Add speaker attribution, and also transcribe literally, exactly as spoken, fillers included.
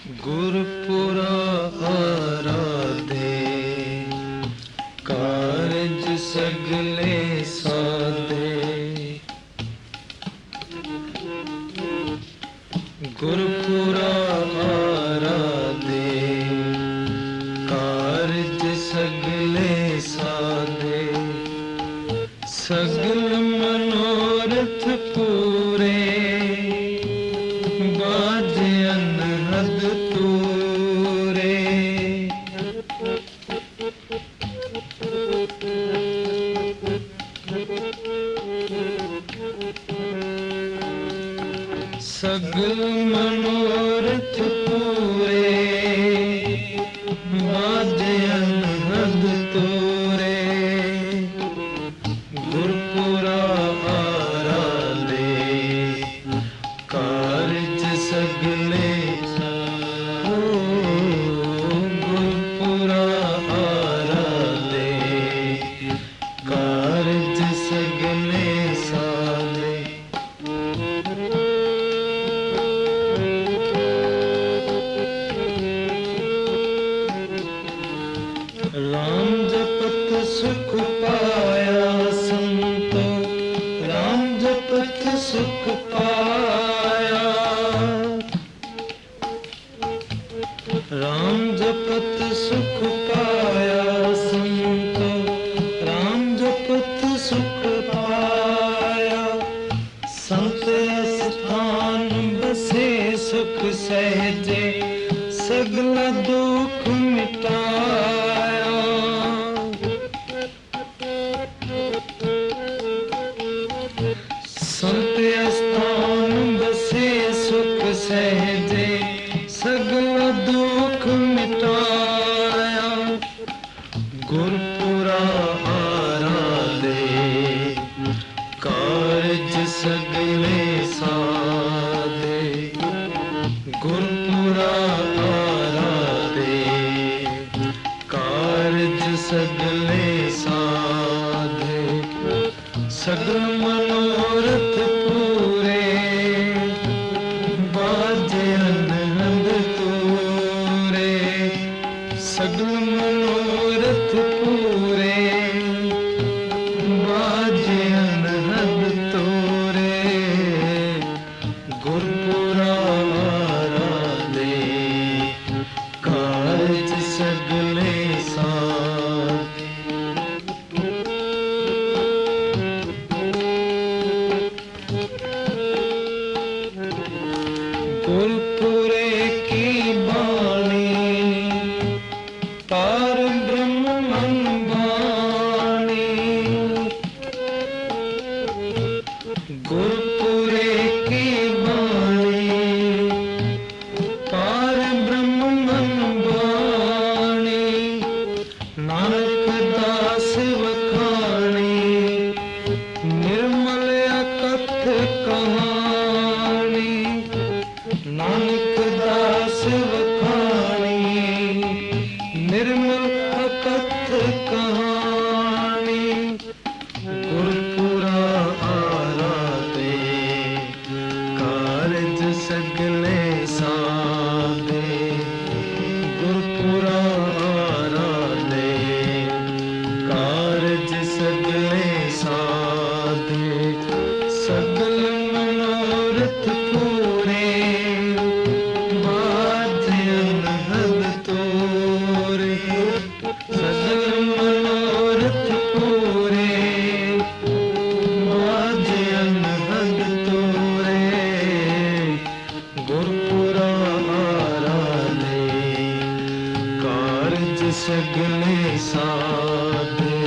Speaker 1: गुरपुरा आराधे कारज सगले साधे। गुरपुरा आराधे कारज सगले साधे। सगल मनोरथ पूरे बाजे अनहद तूरे। सगल मनोरथ पूरे बाजे अनहद तूरे। गुरपुरा आराधे कारज सगले साधे। गुरपुरा आराधे कारज सगले साधे। राम जपत सुख पाया संतो। राम जपत सुख पाया। राम जपत सुख पाया संतो। राम जपत सुख पाया। संत स्थान बसे सुख सहजे सगला दुख मिटाया। संत स्थान बसे सुख सहजे सगला दुख मिटाया। गुरपुरा आराधे कारज सगले साधे। गुरपुरा आराधे कारज सगले साधे। सगल मनोरथ पूरे बाजे अनहद तूरे। सगल मनोरथ पूरे बाजे अनहद तूरे। गुरपुरा आराधे कारज सगले साधे। गुरपुरे की बाणी पार ब्रह्म मन बाणी। गुरपुरे की बाणी पार ब्रह्म मन बाणी। नानक दास वखाणी निर्मल अकथ कहानी। नानक दास वखाणी निर्मल अकथ कहानी। गुरपुरा आराधे कारज सगले साधे। गुरपुरा आराधे कारज सगले साधे। सगल मनोरथ पूरे बाजे अनहद तूरे। सगल मनोरथ पूरे बाजे अनहद तूरे। गुरपुरा आराधे कारज सगले साधे।